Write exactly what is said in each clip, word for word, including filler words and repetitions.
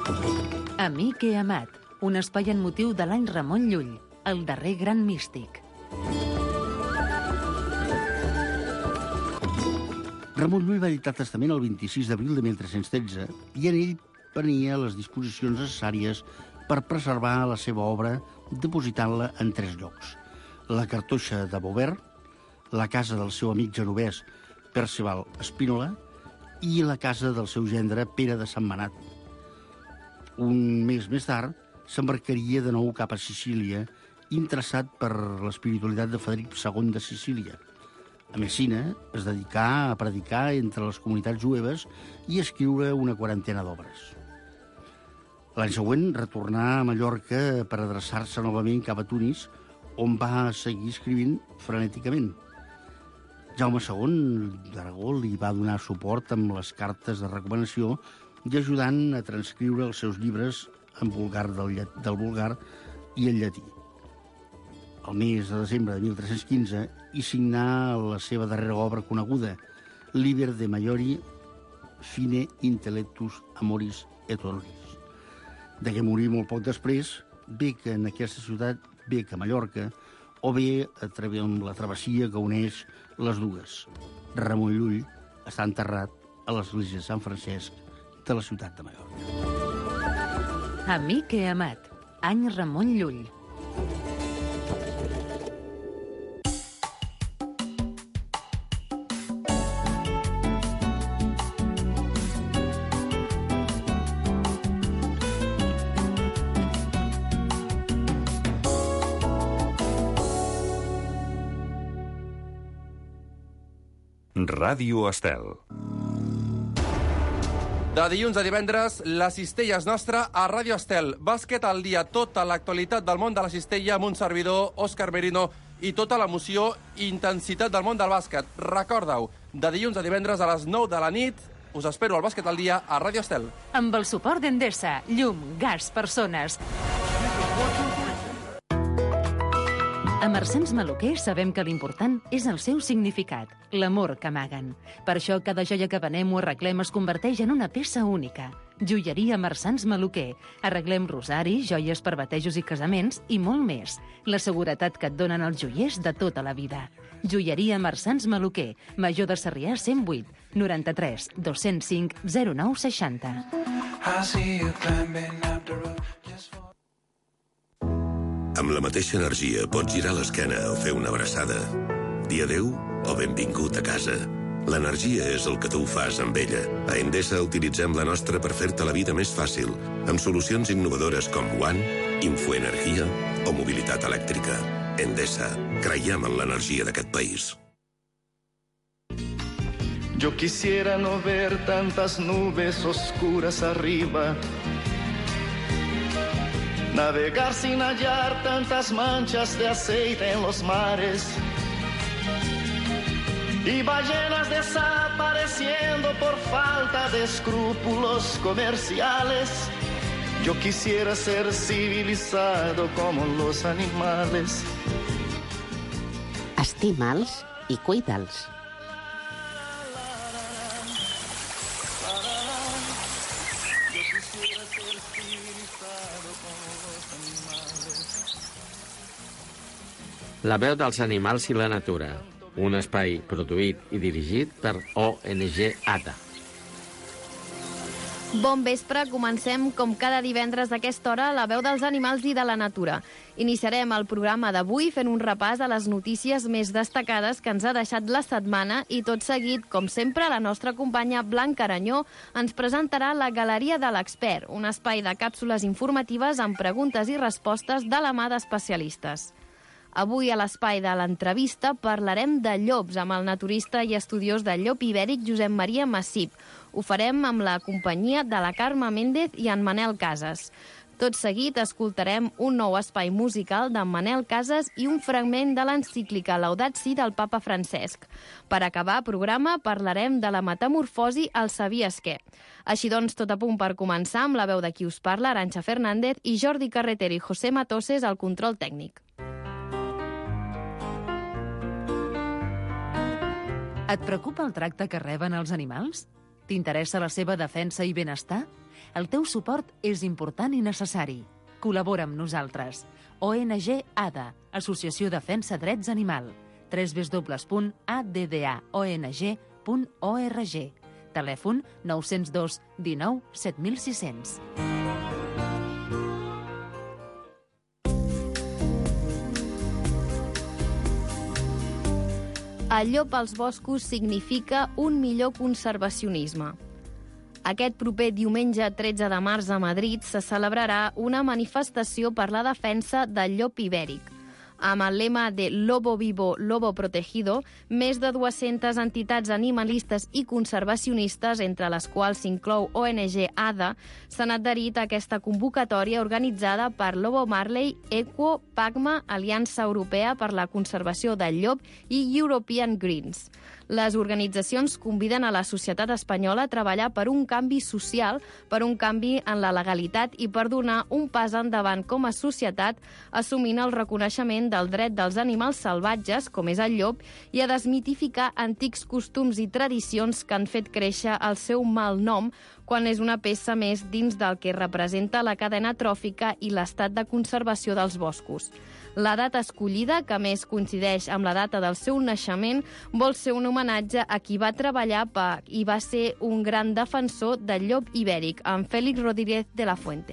Amic he amat, un espai en motiu de l'any Ramon Llull, el darrer gran místic. Ramon Llull va editar el testament el vint-i-sis d'abril de mil tres-cents tretze i en ell prenia les disposicions necessàries per preservar la seva obra depositant-la en tres llocs. La cartoixa de Beauvert, la casa del seu amic genovès Perceval Spínola i la casa del seu gendre Pere de Sentmenat. Un mes més tard s'embarcaria de nou cap a Sicília, interessat per l'espiritualitat de Frederic segon de Sicília. A Messina es dedicà a predicar entre les comunitats jueves i a escriure una quarantena d'obres. L'any següent retornà a Mallorca per adreçar-se novament cap a Tunis, on va seguir escrivint frenèticament. Jaume segon d'Aragó li va donar suport amb les cartes de recomanació i ajudant a transcriure els seus llibres en vulgar del, llat, del vulgar i el llatí. El mes de desembre de mil tres-cents quinze hi signà la seva darrera obra coneguda, Liber de Maiori Fine Intellectus Amoris et Honoris. Degué morir molt poc després, bé que en aquesta ciutat, bé que a Mallorca, o bé a través amb la travessia que uneix les dues. Ramon Llull està enterrat a l'església de Sant Francesc de la ciutat de Mallorca. Amic he amat, any Ramon Llull. Ràdio Estel. De dilluns a divendres, la cistella és nostra a Ràdio Estel. Bàsquet al dia, tota l'actualitat del món de la cistella amb un servidor, Òscar Merino, i tota l'emoció i intensitat del món del bàsquet. Recorda-ho, de dilluns a divendres a les nou de la nit, us espero al Bàsquet al dia a Ràdio Estel. Amb el suport d'Endesa, llum, gas, persones. A Marsans Maluquer sabem que l'important és el seu significat, l'amor que amaguen. Per això cada joia que venem o arreglem es converteix en una peça única. Joieria Marsans Maluquer. Arreglem rosari, joies per batejos i casaments i molt més. La seguretat que et donen els joiers de tota la vida. Joieria Marsans Maluquer. Major de Sarrià cent vuit, noranta-tres, dos-cents cinc, zero nou seixanta. Amb la mateixa energia pots girar l'esquena o fer una abraçada. Dir adéu o benvingut a casa. L'energia és el que tu fas amb ella. A Endesa utilitzem la nostra per fer-te la vida més fàcil, amb solucions innovadores com One, Infoenergia o mobilitat elèctrica. Endesa. Creiem en l'energia d'aquest país. Yo quisiera no ver tantas nubes oscuras arriba, navegar sin hallar tantas manchas de aceite en los mares y ballenas desapareciendo por falta de escrúpulos comerciales. Yo quisiera ser civilizado como los animales. Estima'ls i cuida'ls. La veu dels animals i la natura, un espai produït i dirigit per O N G A T A. Bon vespre, comencem com cada divendres a aquesta hora la veu dels animals i de la natura. Iniciarem el programa d'avui fent un repàs a les notícies més destacades que ens ha deixat la setmana i tot seguit, com sempre, la nostra companya Blanca Aranyó ens presentarà la Galeria de l'Expert, un espai de càpsules informatives amb preguntes i respostes de la mà d'especialistes. Avui a l'espai de l'entrevista parlarem de llops amb el naturista i estudiós del llop ibèric Josep Maria Massip. Ho farem amb la companyia de la Carme Méndez i en Manel Casas. Tot seguit escoltarem un nou espai musical d'en Manel Casas i un fragment de l'encíclica Laudat Si del papa Francesc. Per acabar programa parlarem de la metamorfosi al Sabies què. Així doncs, tot a punt per començar amb la veu de qui us parla, Arantxa Fernández, i Jordi Carreter i José Matoses al control tècnic. Et preocupa el tracte que reben els animals? T'interessa la seva defensa i benestar? El teu suport és important i necessari. Col·labora amb nosaltres. O N G A D A, Associació Defensa Drets Animal. w w w punt a d d a o n g punt org. Telèfon nou zero dos dinou set mil sis-cents. El llop als boscos significa un millor conservacionisme. Aquest proper diumenge tretze de març a Madrid se celebrarà una manifestació per la defensa del llop ibèric. Amb el lema de Lobo Vivo, Lobo Protegido, més de dues-centes entitats animalistes i conservacionistes, entre les quals s'inclou O N G A D A, s'han adherit a aquesta convocatòria organitzada per Lobo Marley, Equo, PACMA, Aliança Europea per la Conservació del Llop i European Greens. Les organitzacions conviden a la societat espanyola a treballar per un canvi social, per un canvi en la legalitat i per donar un pas endavant com a societat, assumint el reconeixement del dret dels animals salvatges, com és el llop, i a desmitificar antics costums i tradicions que han fet créixer el seu mal nom quan és una peça més dins del que representa la cadena tròfica i l'estat de conservació dels boscos. La data escollida, que més coincideix amb la data del seu naixement, vol ser un homenatge a qui va treballar per i va ser un gran defensor del llop ibèric, en Félix Rodríguez de la Fuente.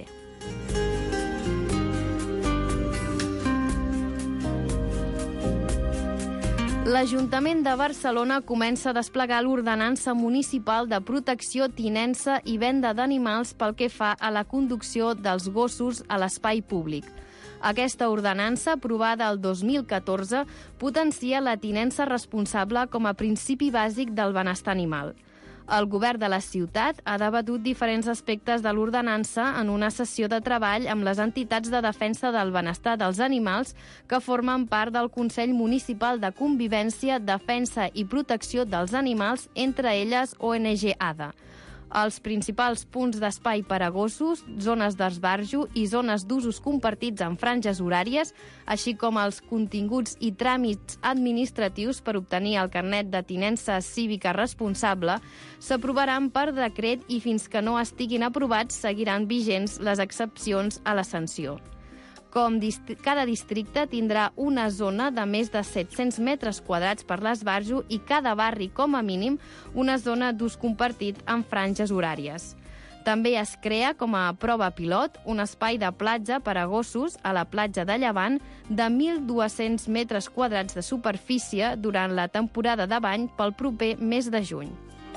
L'Ajuntament de Barcelona comença a desplegar l'ordenança municipal de protecció, tinença i venda d'animals pel que fa a la conducció dels gossos a l'espai públic. Aquesta ordenança, aprovada el dos mil catorze, potencia la tinença responsable com a principi bàsic del benestar animal. El govern de la ciutat ha debatut diferents aspectes de l'ordenança en una sessió de treball amb les entitats de defensa del benestar dels animals que formen part del Consell Municipal de Convivència, Defensa i Protecció dels Animals, entre elles O N G A D A. Els principals punts d'espai per a gossos, zones d'esbarjo i zones d'usos compartits en franges horàries, així com els continguts i tràmits administratius per obtenir el carnet de tinença cívica responsable, s'aprovaran per decret i fins que no estiguin aprovats seguiran vigents les excepcions a la sanció. Com dist- cada districte tindrà una zona de més de set-cents metres quadrats per l'esbarjo i cada barri, com a mínim, una zona d'ús compartit en franges horàries. També es crea, com a prova pilot, un espai de platja per a gossos a la platja de Llevant de mil dos-cents metres quadrats de superfície durant la temporada de bany pel proper mes de juny.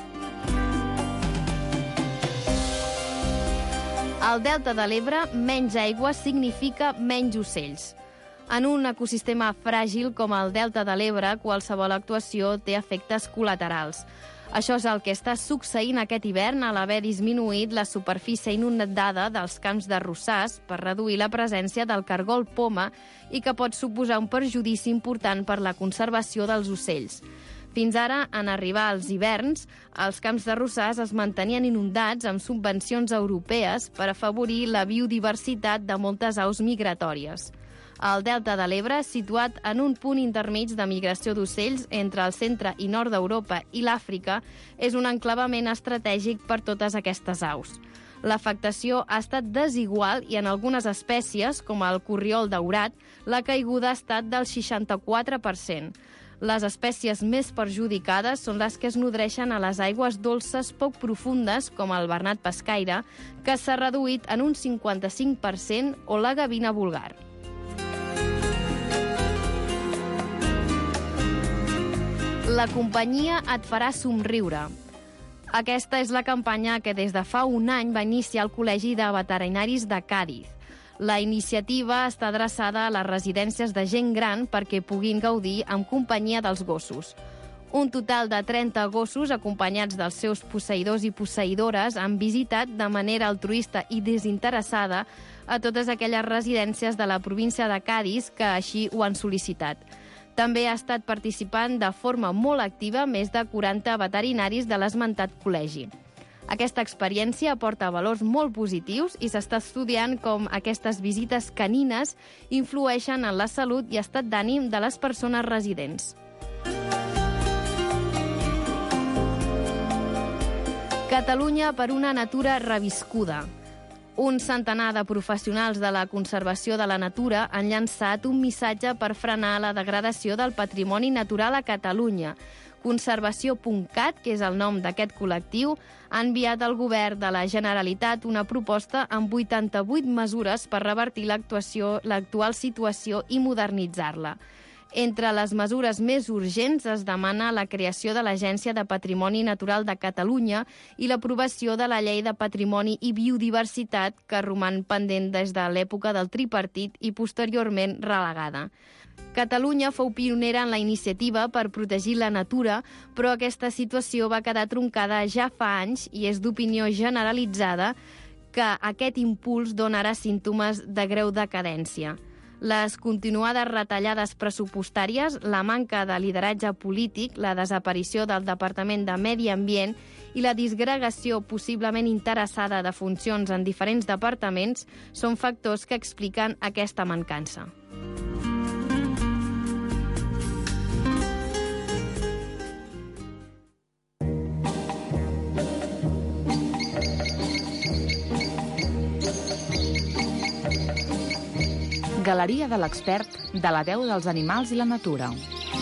Al Delta de l'Ebre, menys aigua significa menys ocells. En un ecosistema fràgil com el Delta de l'Ebre, qualsevol actuació té efectes col·laterals. Això és el que està succeint aquest hivern a l'haver disminuït la superfície inundada dels camps d'arrossars per reduir la presència del cargol poma i que pot suposar un perjudici important per la conservació dels ocells. Fins ara, en arribar als hiverns, els camps d'arrossars es mantenien inundats amb subvencions europees per afavorir la biodiversitat de moltes aus migratòries. El Delta de l'Ebre, situat en un punt intermig de migració d'ocells entre el centre i nord d'Europa i l'Àfrica, és un enclavament estratègic per totes aquestes aus. L'afectació ha estat desigual i en algunes espècies, com el corriol daurat, la caiguda ha estat del seixanta-quatre per cent. Les espècies més perjudicades són les que es nodreixen a les aigües dolces poc profundes, com el bernat pescaire, que s'ha reduït en un cinquanta-cinc per cent, o la gavina vulgar. La companyia et farà somriure. Aquesta és la campanya que des de fa un any va iniciar el Col·legi de Veterinaris de Càdiz. La iniciativa està adreçada a les residències de gent gran perquè puguin gaudir amb companyia dels gossos. Un total de trenta gossos, acompanyats dels seus posseïdors i posseïdores, han visitat de manera altruista i desinteressada a totes aquelles residències de la província de Cadis que així ho han sol·licitat. També ha estat participant de forma molt activa més de quaranta veterinaris de l'esmentat col·legi. Aquesta experiència aporta valors molt positius i s'està estudiant com aquestes visites canines influeixen en la salut i estat d'ànim de les persones residents. Catalunya per una natura reviscuda. Un centenar de professionals de la conservació de la natura han llançat un missatge per frenar la degradació del patrimoni natural a Catalunya. Conservació punt cat, que és el nom d'aquest col·lectiu, ha enviat al govern de la Generalitat una proposta amb vuitanta-vuit mesures per revertir l'actuació, l'actual situació i modernitzar-la. Entre les mesures més urgents es demana la creació de l'Agència de Patrimoni Natural de Catalunya i l'aprovació de la Llei de Patrimoni i Biodiversitat, que roman pendent des de l'època del tripartit i posteriorment relegada. Catalunya fou pionera en la iniciativa per protegir la natura, però aquesta situació va quedar troncada ja fa anys i és d'opinió generalitzada que aquest impuls dona ara símptomes de greu decadència. Les continuades retallades pressupostàries, la manca de lideratge polític, la desaparició del Departament de Medi Ambient i la disgregació possiblement interessada de funcions en diferents departaments són factors que expliquen aquesta mancança. Galeria de l'expert de la veu dels animals i la natura.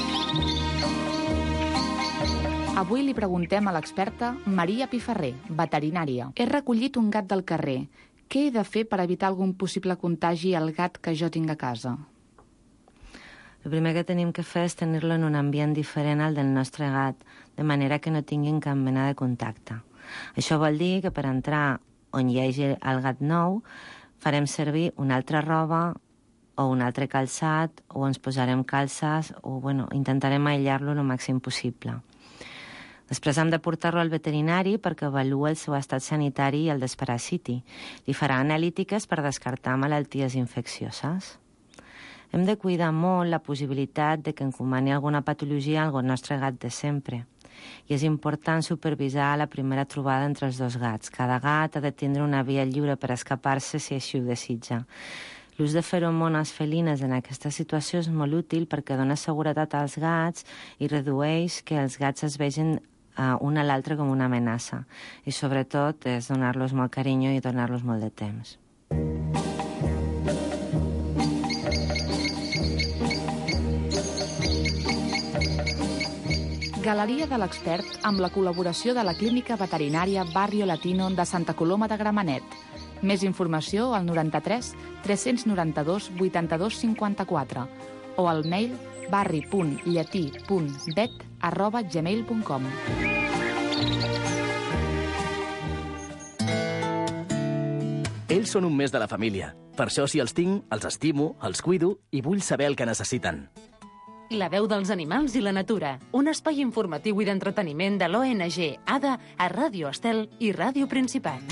Avui li preguntem a l'experta Maria Piferrer, veterinària. He recollit un gat del carrer. Què he de fer per evitar algun possible contagi al gat que jo tinc a casa? El primer que tenim que fer és tenir-lo en un ambient diferent al del nostre gat, de manera que no tinguin cap mena de contacte. Això vol dir que per entrar on hi hagi el gat nou farem servir una altra roba o un altre calçat, o ens posarem calces, o bueno, intentarem aïllar-lo el màxim possible. Després hem de portar-lo al veterinari perquè avalua el seu estat sanitari i el desparasiti. Li farà analítiques per descartar malalties infeccioses. Hem de cuidar molt la possibilitat de que encomani alguna patologia al nostre gat de sempre. I és important supervisar la primera trobada entre els dos gats. Cada gat ha de tindre una via lliure per escapar-se si així ho desitja. L'ús de feromones felines en aquesta situació és molt útil perquè dona seguretat als gats i redueix que els gats es vegin uh, un a l'altre com una amenaça. I sobretot és donar-los molt carinyo i donar-los molt de temps. Galeria de l'expert amb la col·laboració de la Clínica Veterinària Barrio Latino de Santa Coloma de Gramenet. Més informació al noranta-tres tres noranta-dos vuitanta-dos cinquanta-quatre o al mail barri punt llatí punt vet arroba gmail punt com. Ells són un mes de la família. Per això, si els tinc, els estimo, els cuido i vull saber el que necessiten. La veu dels animals i la natura, un espai informatiu i d'entreteniment de l'O N G A D A a Ràdio Estel i Ràdio Principat.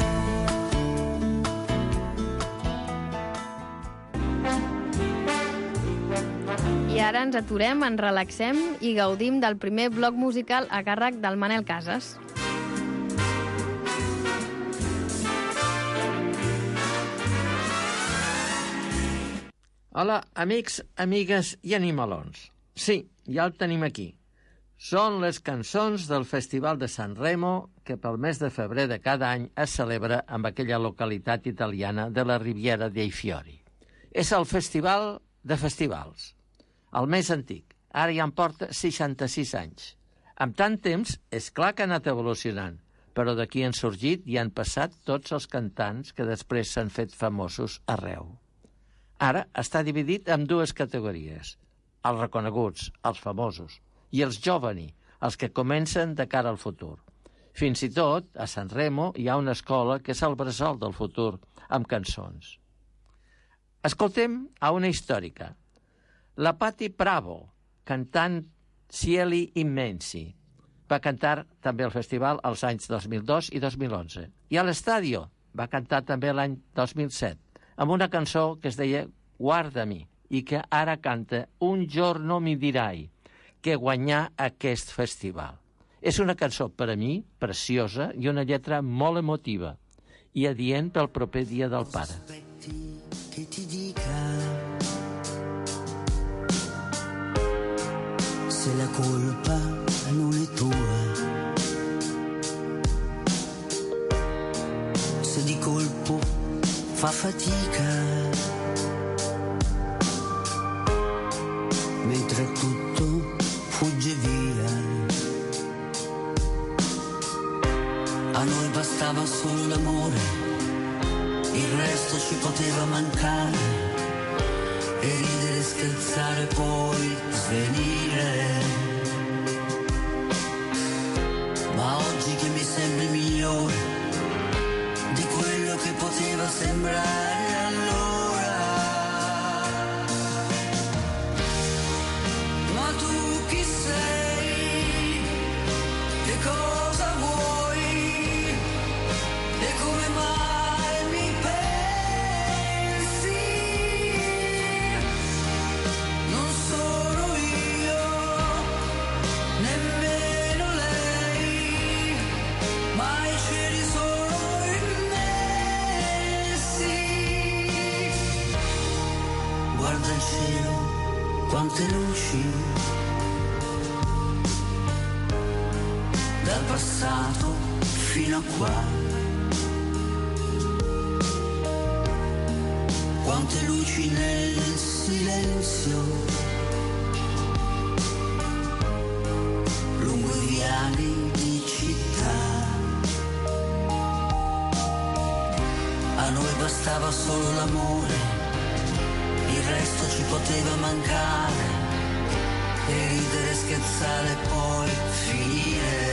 I ara ens aturem, ens relaxem i gaudim del primer bloc musical a càrrec del Manel Casas. Hola, amics, amigues i animalons. Sí, ja el tenim aquí. Són les cançons del Festival de San Remo que pel mes de febrer de cada any es celebra amb aquella localitat italiana de la Riviera dei Fiori. És el festival de festivals, el més antic. Ara ja en porta seixanta-sis anys. Amb tant temps, és clar que ha anat evolucionant, però d'aquí han sorgit i han passat tots els cantants que després s'han fet famosos arreu. Ara està dividit en dues categories, els reconeguts, els famosos, i els giovani, els que comencen de cara al futur. Fins i tot, a San Remo hi ha una escola que és el bressol del futur, amb cançons. Escoltem a una històrica, la Patti Bravo, cantant Cieli Immensi. Va cantar també al festival als anys dos mil dos i dos mil onze. I a l'Estadio va cantar també l'any dos mil set, amb una cançó que es deia Guardami, i que ara canta Un giorno mi dirai, que guanyà aquest festival. És una cançó, per a mi, preciosa i una lletra molt emotiva, i adient pel proper dia del pare. Che ti dica se la colpa non è tua, fa fatica, mentre tutto fugge via. A noi bastava solo l'amore, il resto ci poteva mancare, e ridere, scherzare, poi svenire. Ma oggi che mi sembri migliore di quello che poteva sembrare allora. Ma tu chi sei? Che cosa vuoi? E come mai mi pensi? Non sono io, nemmeno lei, ma i cieli sono immensi. Guarda il cielo, quante luci, dal passato fino a qua. Quante luci nel silenzio, lungo i viali di città. A noi bastava solo l'amore, il resto ci poteva mancare, e ridere, scherzare, poi finire.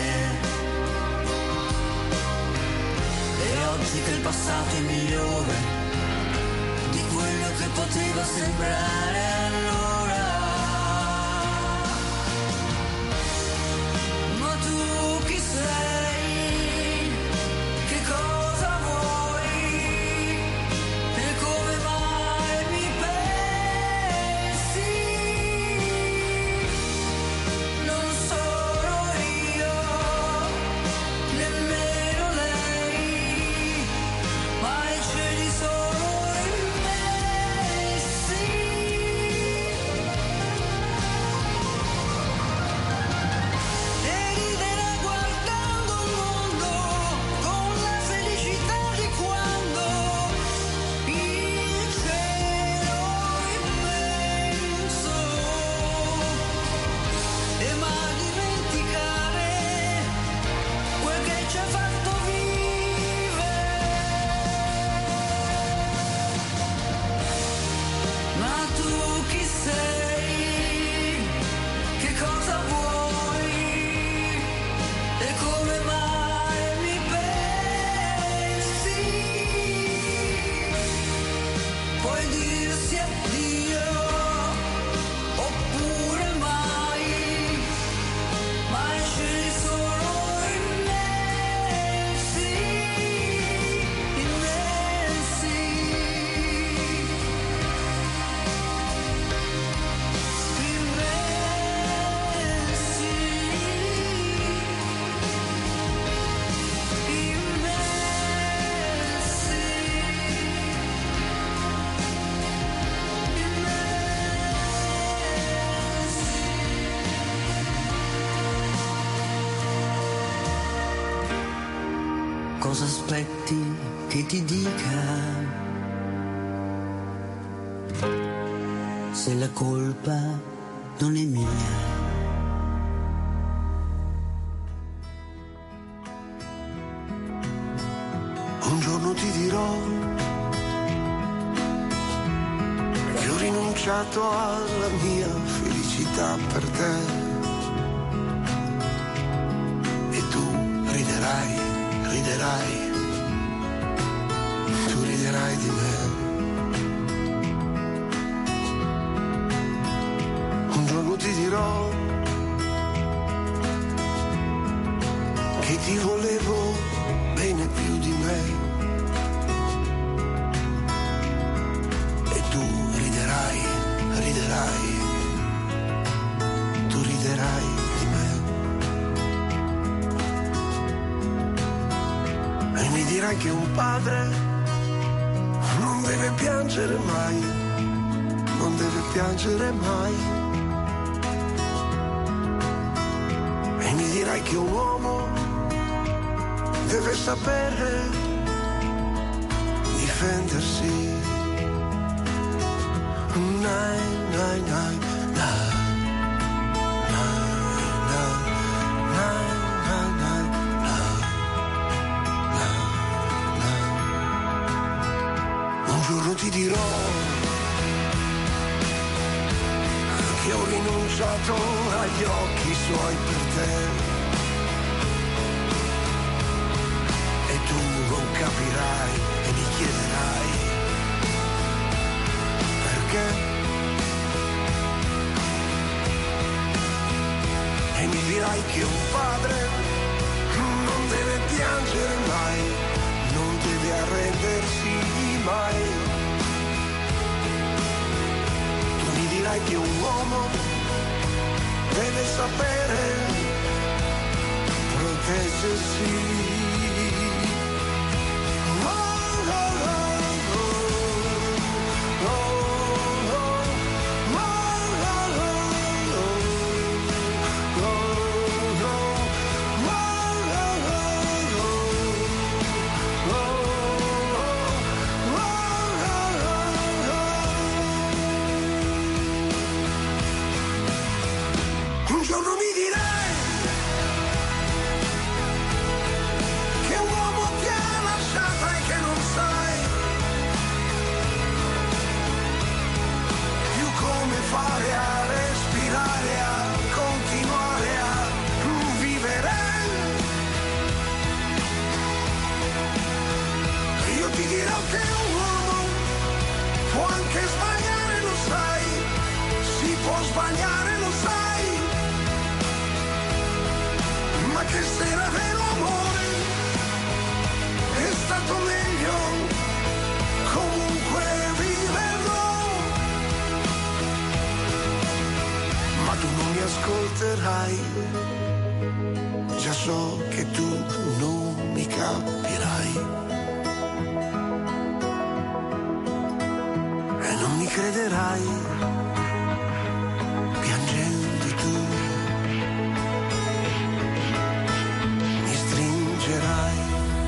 E oggi che il passato è migliore di quello che poteva sembrare allora. Ma tu chi sei? Che cosa vuoi? E come mai mi pensi? Non sono io, nemmeno lei, ma i cieli sono cosa aspetti che ti dica? Se la colpa non è mia. Un giorno ti dirò che ho rinunciato alla mia felicità per te, e tu riderai, riderai, tu riderai di me. Un giorno ti dirò che ti volevo bene più di me, e tu riderai, riderai, tu riderai di me. E mi dirai che un padre non deve piangere mai, non deve piangere mai. E mi dirai che un uomo deve sapere difendere arrendersi. Nai, nai, nai, nai, nai, nai, nai, nai, nai, nai, nai. Un giorno ti dirò che ho rinunciato agli occhi suoi per te, e tu non capirai e mi chiederai perché, e mi dirai che un padre non deve piangere mai, non deve arrendersi mai. Tu mi dirai che un uomo deve sapere proteggersi. Un giorno mi direi che un uomo ti ha lasciata e che non sai più come fare a respirare, a continuare a vivere. Io ti dirò che un uomo può anche sbagliare, lo sai, si può sbagliare, lo sai, ma che se era vero amore è stato meglio comunque viverlo. Ma tu non mi ascolterai, già so che tu non mi capirai e non mi crederai, piangendo tu mi stringerai.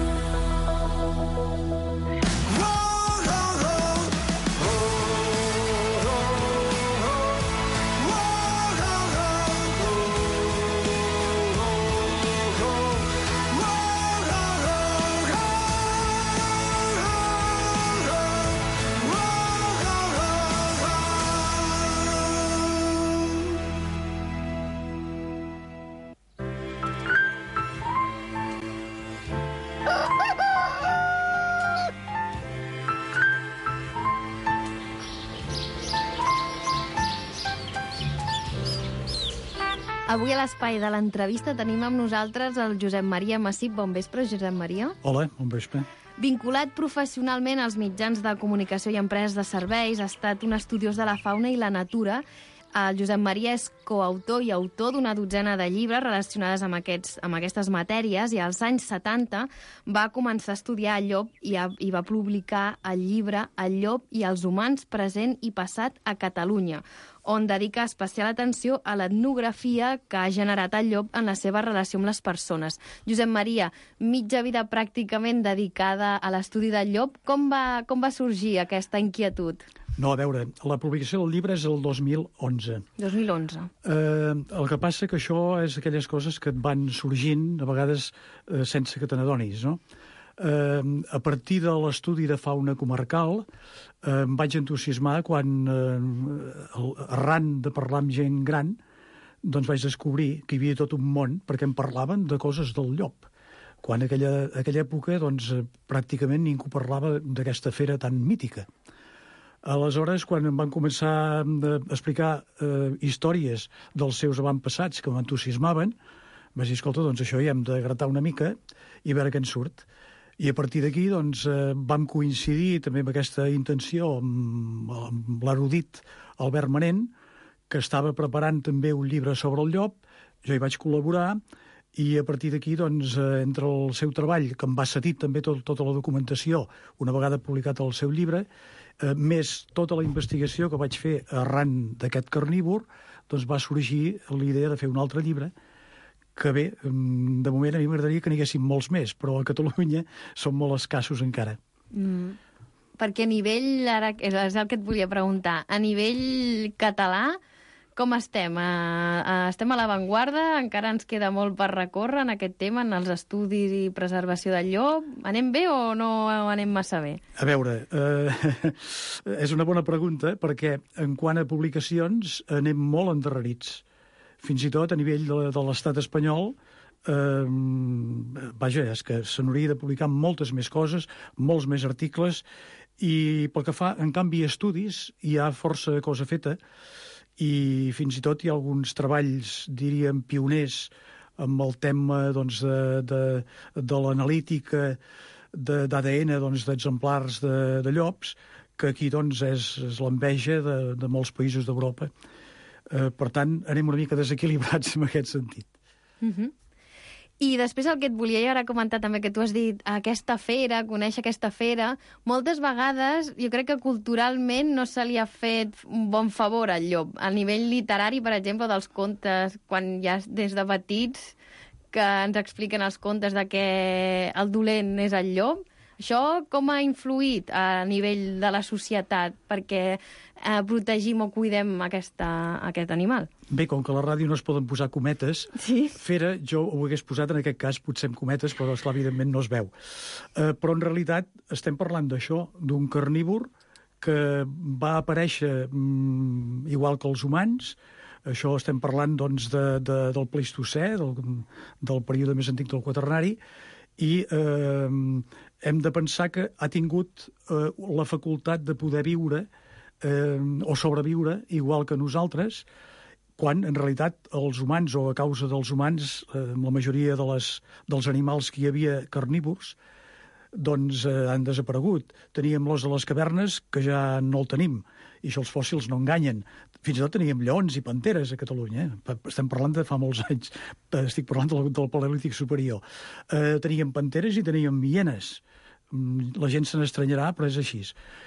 Avui a l'espai de l'entrevista tenim amb nosaltres el Josep Maria Massip. Bon vespre, Josep Maria. Hola, bon vespre. Vinculat professionalment als mitjans de comunicació i empreses de serveis, ha estat un estudiós de la fauna i la natura. El Josep Maria és coautor i autor d'una dotzena de llibres relacionades amb, aquests, amb aquestes matèries, i als anys setanta va començar a estudiar el llop i, a, i va publicar el llibre El llop i els humans, present i passat a Catalunya, on dedica especial atenció a l'etnografia que ha generat el llop en la seva relació amb les persones. Josep Maria, mitja vida pràcticament dedicada a l'estudi del llop. Com va, com va sorgir aquesta inquietud? No, a veure, la publicació del llibre és el dos mil onze. dos mil onze. Eh, el que passa que això és aquelles coses que et van sorgint, a vegades eh, sense que te n'adonis, no? Eh, a partir de l'estudi de fauna comarcal eh, em vaig entusiasmar quan, eh, arran de parlar amb gent gran, doncs vaig descobrir que hi havia tot un món, perquè em parlaven de coses del llop, quan aquella, aquella època doncs, pràcticament ningú parlava d'aquesta fera tan mítica. Aleshores, quan em van començar a explicar eh, històries dels seus avantpassats que m'entusiasmaven, vaig dir, escolta, doncs això ja hem de gratar una mica i veure què en surt. I a partir d'aquí doncs, eh, vam coincidir també amb aquesta intenció amb, amb l'erudit Albert Manent, que estava preparant també un llibre sobre el llop. Jo hi vaig col·laborar i a partir d'aquí, doncs, eh, entre el seu treball, que em va cedir també tot, tota la documentació, una vegada publicat el seu llibre, eh, més tota la investigació que vaig fer arran d'aquest carnívor, doncs va sorgir l'idea de fer un altre llibre, que bé, de moment a mi m'agradaria que n'hi haguessin molts més, però a Catalunya són molt escassos encara. Mm. perquè a nivell, ara és el que et volia preguntar, a nivell català, com estem? Uh, estem a l'avantguarda? Encara ens queda molt per recórrer en aquest tema, en els estudis i preservació del llop? Anem bé o no anem massa bé? A veure, eh, és una bona pregunta, perquè en quant a publicacions anem molt endarrerits. Fins i tot a nivell de, de l'estat espanyol, eh, vaja, és que se n'hauria de publicar moltes més coses, molts més articles, i pel que fa, en canvi, a estudis, hi ha força cosa feta, i fins i tot hi ha alguns treballs, diríem, pioners amb el tema doncs, de, de, de l'analítica d'A D N doncs, d'exemplars de, de llops, que aquí doncs, és, és l'enveja de, de molts països d'Europa. Eh, per tant, anem una mica desequilibrats en aquest sentit. Mm-hmm. I després el que et volia ara comentar també, que tu has dit aquesta fera, conèixer aquesta fera, moltes vegades jo crec que culturalment no se li ha fet un bon favor al llop. A nivell literari, per exemple, dels contes, quan ja des de petits que ens expliquen els contes de que el dolent és el llop, això com ha influït a nivell de la societat perquè eh, protegim o cuidem aquesta, aquest animal? Bé, com que a la ràdio no es poden posar cometes, sí. Fera jo ho hagués posat en aquest cas potser amb cometes, però esclar, evidentment no es veu. Eh, però en realitat estem parlant d'això, d'un carnívor que va aparèixer mm, igual que els humans. Això estem parlant doncs, de, de, del Pleistocè, del, del període més antic del Quaternari, i eh, hem de pensar que ha tingut eh, la facultat de poder viure eh, o sobreviure igual que nosaltres, quan en realitat els humans, o a causa dels humans, eh, la majoria de les, dels animals que hi havia carnívors, doncs eh, han desaparegut. Teníem l'os de les cavernes, que ja no el tenim, i això els fòssils no enganyen. Fins i tot teníem lleons i panteres a Catalunya. Eh? Estem parlant de fa molts anys. Estic parlant del, del Paleolític superior. Eh, teníem panteres i teníem hienes. La gent se n'estranyarà, però és així.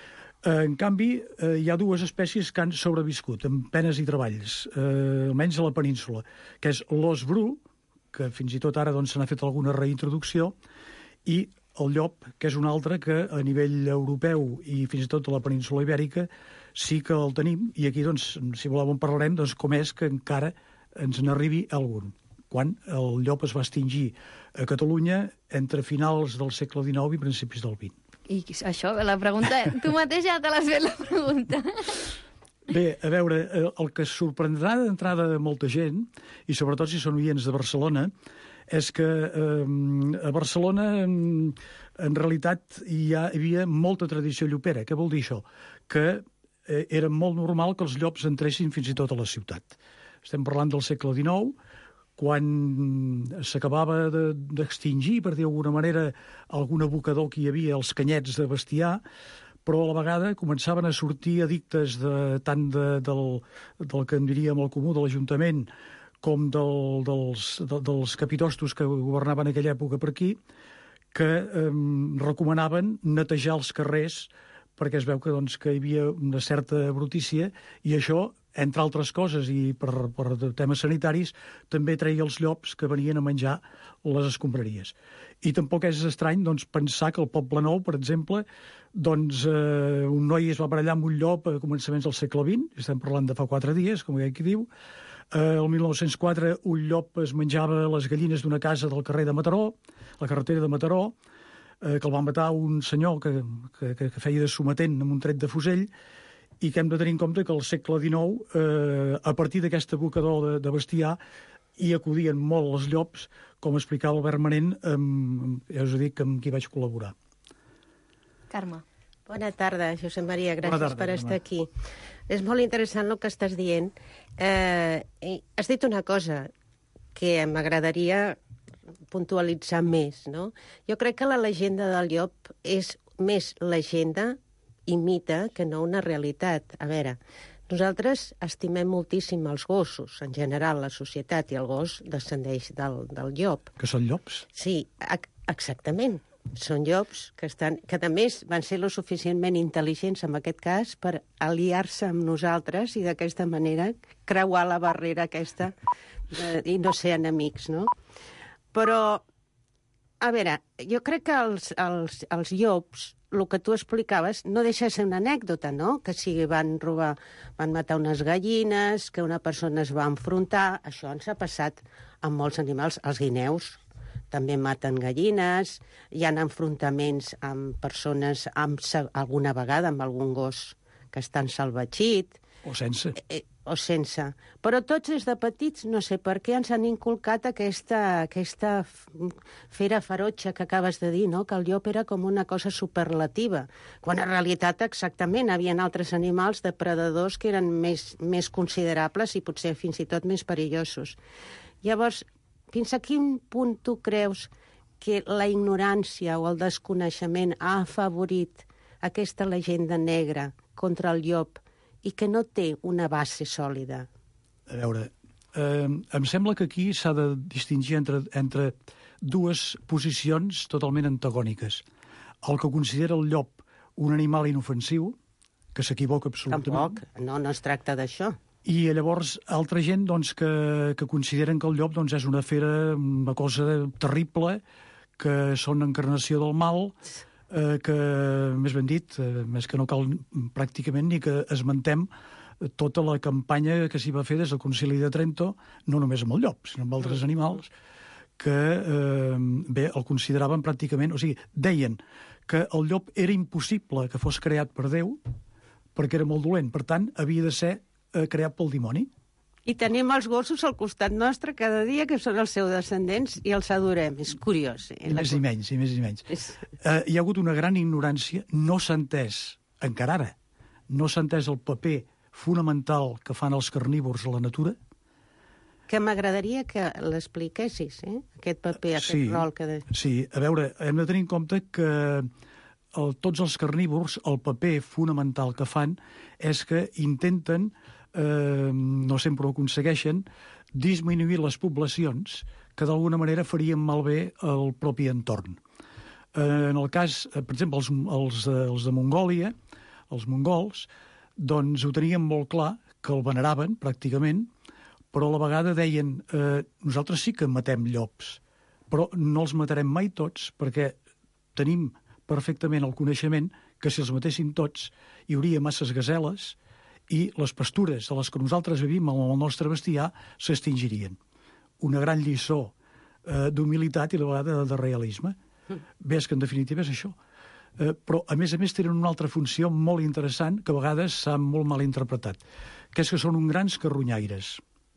Eh, en canvi, eh, hi ha dues espècies que han sobreviscut, amb penes i treballs, eh, almenys a la península, que és l'os bru, que fins i tot ara doncs, se n'ha fet alguna reintroducció, i el llop, que és un altre que a nivell europeu i fins i tot a la península ibèrica sí que el tenim, i aquí, doncs, si voleu en parlarem, doncs, com és que encara ens n'arribi algun. Quan el llop es va extingir a Catalunya entre finals del segle dinou i principis del vint. I això, la pregunta... Tu mateix ja te l'has fet, la pregunta. Bé, a veure, el que sorprendrà d'entrada de molta gent, i sobretot si són oients de Barcelona, és que eh, a Barcelona en, en realitat hi, ha, hi havia molta tradició llopera. Què vol dir això? Que eh, era molt normal que els llops entressin fins i tot a la ciutat. Estem parlant del segle dinou, quan s'acabava d'extingir, de, per dir d'alguna manera, algun abocador que hi havia, els canyets de bestiar, però a la vegada començaven a sortir edictes de, tant de, del, del que en diríem el comú de l'Ajuntament com del, dels, de, dels capitostos que governaven aquella època per aquí, que eh, recomanaven netejar els carrers perquè es veu que, doncs, que hi havia una certa brutícia, i això, entre altres coses, i per, per temes sanitaris, també treia els llops que venien a menjar les escombraries. I tampoc és estrany doncs, pensar que al Poble Nou, per exemple, doncs, eh, un noi es va barallar amb un llop a començaments del segle vint, estem parlant de fa quatre dies, com qui diu. Eh, el mil nou-cents quatre un llop es menjava les gallines d'una casa del carrer de Mataró, la carretera de Mataró, eh, que el va matar un senyor que, que, que feia de sometent amb un tret de fusell, i que hem de tenir en compte que al segle dinou, eh, a partir d'aquest abocador de, de bestiar, hi acudien molt els llops, com explicava Albert Manent, amb, ja us dic, amb qui vaig col·laborar. Carme. Bona tarda, Josep Maria, gràcies tarda, per estar Carme. aquí. És molt interessant el que estàs dient. Eh, has dit una cosa que m'agradaria puntualitzar més, no? Jo crec que la llegenda del llop és més llegenda i mite que no una realitat. A veure, nosaltres estimem moltíssim els gossos, en general, la societat, i el gos descendeix del, del llop. Que són llops? Sí, exactament. Són llops que, estan, que a més van ser lo suficientment intel·ligents en aquest cas per aliar-se amb nosaltres i d'aquesta manera creuar la barrera aquesta de, i no ser enemics, no? Però a veure, jo crec que els, els, els llops, el que tu explicaves, no deixa de ser una anècdota, no? Que si van robar, van matar unes gallines, que una persona es va enfrontar, això ens ha passat amb molts animals. Els guineus també maten gallines, hi ha enfrontaments amb persones, amb, alguna vegada amb algun gos que estan salvatgit. O sense. Eh, o sense. Però tots des de petits, no sé per què, ens han inculcat aquesta, aquesta fera ferotge que acabes de dir, no? Que el llop era com una cosa superlativa, quan en realitat exactament hi havia altres animals depredadors que eren més, més considerables i potser fins i tot més perillosos. Llavors, fins a quin punt tu creus que la ignorància o el desconeixement ha afavorit aquesta llegenda negra contra el llop i que no té una base sòlida? A veure, eh, em sembla que aquí s'ha de distingir entre, entre dues posicions totalment antagòniques. El que considera el llop un animal inofensiu, que s'equivoca absolutament. Tampoc, no, no es tracta d'això. I llavors altra gent doncs, que, que consideren que el llop doncs, és una fera, una cosa terrible, que són encarnació del mal, eh, que, més ben dit, eh, més que no cal pràcticament ni que esmentem tota la campanya que s'hi va fer des del Concili de Trento, no només amb el llop, sinó amb altres animals, que eh, bé, el consideraven pràcticament, o sigui, deien que el llop era impossible que fos creat per Déu, perquè era molt dolent, per tant, havia de ser eh, creat pel dimoni. I tenim els gossos al costat nostre cada dia, que són els seus descendents, i els adorem. És curiós. Eh? I més i menys, i més i menys. És... Eh, hi ha hagut una gran ignorància, no s'ha entès, encara ara, no s'ha entès el paper fonamental que fan els carnívors a la natura. Que m'agradaria que l'expliquessis, eh? Aquest paper, aquest sí, rol que... De... Sí, a veure, hem de tenir en compte que el, tots els carnívors, el paper fonamental que fan és que intenten, eh, no sempre ho aconsegueixen, disminuir les poblacions que d'alguna manera farien malbé el propi entorn. Eh, en el cas, per exemple, els, els, els de Mongòlia, els mongols, doncs ho tenien molt clar, que el veneraven pràcticament, però a la vegada deien eh, nosaltres sí que matem llops, però no els matarem mai tots, perquè tenim perfectament el coneixement que si els matéssim tots hi hauria masses gaseles i les pastures a les que nosaltres vivim amb el nostre bestiar s'extingirien. Una gran lliçó eh, d'humilitat i a la vegada de, de realisme. Bé, és que en definitiva és això. Eh, però, a més a més, tenen una altra funció molt interessant que a vegades s'ha molt mal interpretat, que és que són uns grans carronyaires.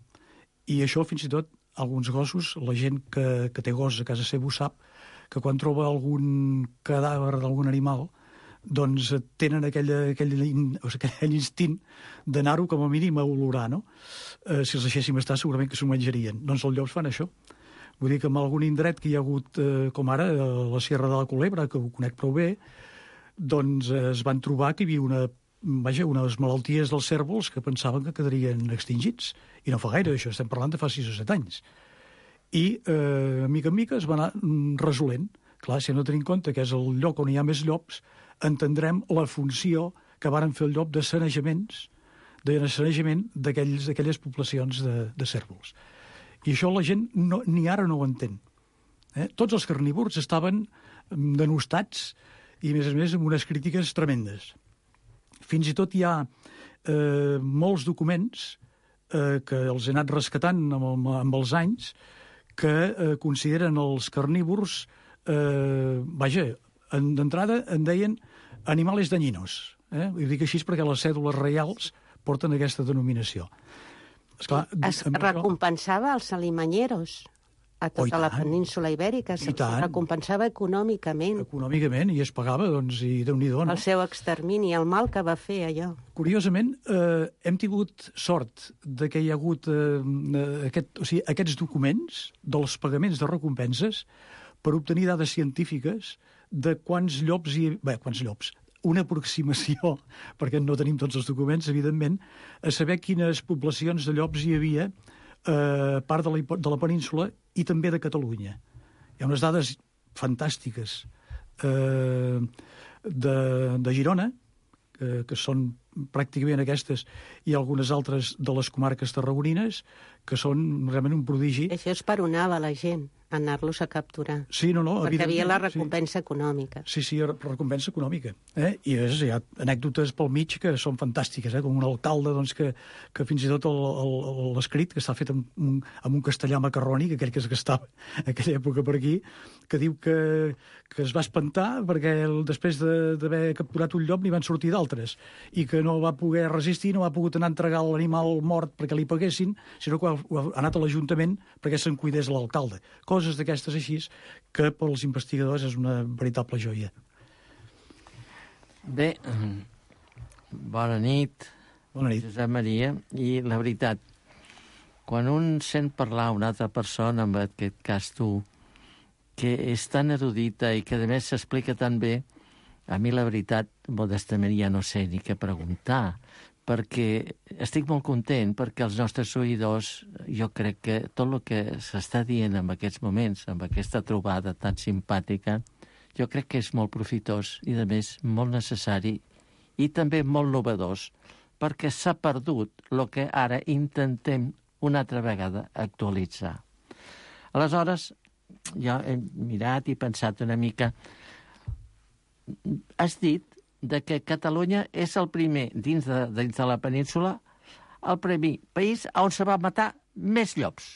I això, fins i tot, alguns gossos, la gent que, que té gos a casa seva ho sap, que quan troba algun cadàver d'algun animal, doncs tenen aquella, aquell, o sigui, aquell instint d'anar-ho com a mínim a olorar, no? Eh, si els deixéssim estar, segurament que s'ho menjarien. Doncs els llops fan això. Vull dir que en algun indret que hi ha hagut, eh, com ara, a la Sierra de la Culebra, que ho conec prou bé, doncs eh, es van trobar que hi havia una, vaja, unes malalties dels cérvols que pensaven que quedarien extingits. I no fa gaire, això estem parlant de fa sis o set anys. I, eh, mica en mica, es va anar resolent. Clar, si no tenim en compte que és el lloc on hi ha més llops, entendrem la funció que varen fer el llop de sanejaments, de sanejament d'aquelles poblacions de, de cérvols. I això la gent no, ni ara no ho entén. Eh? Tots els carnívors estaven denostats i, a més a més, amb unes crítiques tremendes. Fins i tot hi ha eh, molts documents eh, que els he anat rescatant amb, amb els anys que eh, consideren els carnívors, eh, vaja, d'entrada en deien animales dañinos. Eh? Ho dic així perquè les cèdules reials porten aquesta denominació. Esclar, es recompensava els alimanyeros a tota oh, la península ibèrica, se'ls recompensava econòmicament. Econòmicament, i es pagava, doncs, i Déu-n'hi-do, no? El seu extermini, el mal que va fer allò. Curiosament, eh, hem tingut sort de que hi ha hagut eh, aquest, o sigui, aquests documents dels pagaments de recompenses per obtenir dades científiques de quants llops hi... Bé, quants llops? Una aproximació, perquè no tenim tots els documents, evidentment, a saber quines poblacions de llops hi havia a eh, part de la, de la península i també de Catalunya. Hi ha unes dades fantàstiques eh, de, de Girona, que, que són pràcticament aquestes i algunes altres de les comarques tarragonines, que són realment un prodigi. Això és per onava la gent, anar-los a capturar. Sí, no, no, perquè havia la evidentment, recompensa econòmica. Sí, sí, recompensa econòmica. Eh? I és, hi ha anècdotes pel mig que són fantàstiques, eh? Com un alcalde doncs, que, que fins i tot el- el- l'escrit, que està fet amb un, amb un castellà macarrònic, aquell que es gastava en aquella època per aquí, que diu que, que es va espantar perquè el, després de- d'haver capturat un llop n'hi van sortir d'altres, i que no va poder resistir, no va pogut anar a entregar l'animal mort perquè li paguessin, sinó que ha, ha anat a l'Ajuntament perquè se'n cuidés l'alcalde. Coses d'aquestes així que pels investigadors és una veritable joia. Bé, bona nit, bona nit, Josep Maria. I la veritat, quan un sent parlar una altra persona, en aquest cas tu, que és tan erudita i que a més s'explica tan bé, a mi la veritat, modestament, ja no sé ni què preguntar, perquè estic molt content perquè els nostres oïdors, jo crec que tot el que s'està dient en aquests moments, amb aquesta trobada tan simpàtica, jo crec que és molt profitós i, a més, molt necessari i també molt novedós, perquè s'ha perdut el que ara intentem una altra vegada actualitzar. Aleshores, jo he mirat i pensat una mica. Has dit de que Catalunya és el primer, dins de, dins de la península, el primer país on se va matar més llops.